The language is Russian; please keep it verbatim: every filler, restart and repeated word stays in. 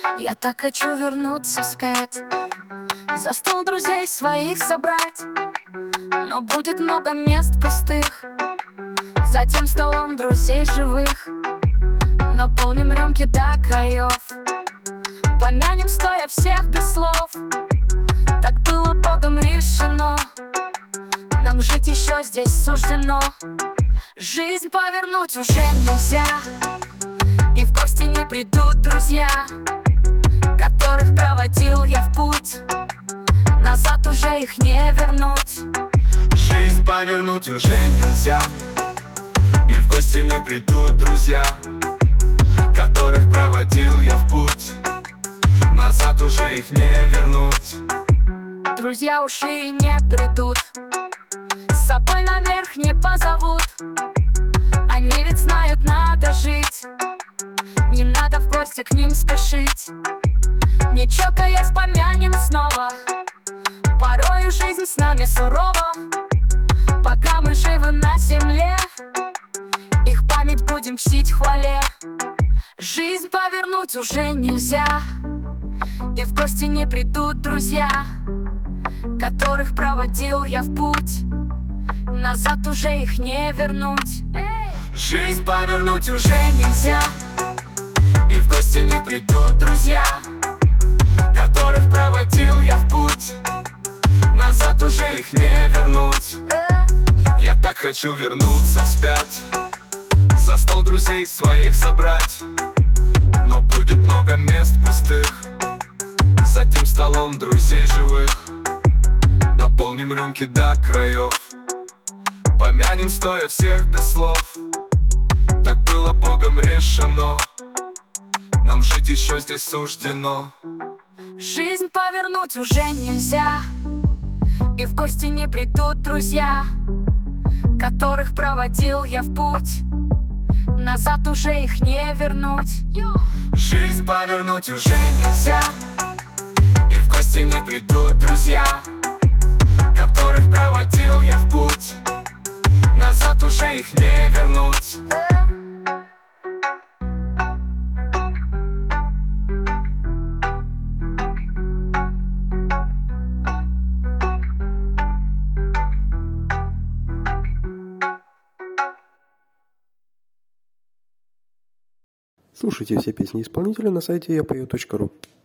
Я так хочу вернуться вспять, за стол друзей своих собрать. Но будет много мест пустых, за тем столом друзей живых. Наполним рюмки до краев, помянем стоя всех без слов. Так было Богом решено, нам жить еще здесь суждено. Жизнь повернуть уже нельзя, и в гости не придут друзья, которых проводил я в путь. Назад уже их не вернуть. Жизнь повернуть уже нельзя, и в гости не придут друзья, которых проводил я в путь. Назад уже их не вернуть. Друзья ушли и не придут, с собой наверх не позовут. Они ведь знают, надо жить, не надо в гости к ним спешить. Не чокаясь, помянем снова, порою жизнь с нами сурова. Пока мы живы на земле, их память будем чтить в хвале. Жизнь повернуть уже нельзя, и в гости не придут друзья, которых проводил я в путь. Назад уже их не вернуть. Жизнь повернуть уже нельзя, и в гости не придут друзья, которых проводил я в путь. Назад уже их не вернуть. Я так хочу вернуться вспять, за стол друзей своих собрать. Но будет много мест пустых, за тем столом друзей живых. Наполним рюмки до краев, помянем стоя всех без слов. Так было Богом решено, нам жить еще здесь суждено. Жизнь повернуть уже нельзя, и в гости не придут друзья, которых проводил я в путь. Назад уже их не вернуть. Жизнь повернуть уже нельзя, и в гости не придут друзья, которых проводил я в путь. Назад уже их не вернуть. Слушайте все песни исполнителя на сайте я пою точка ру.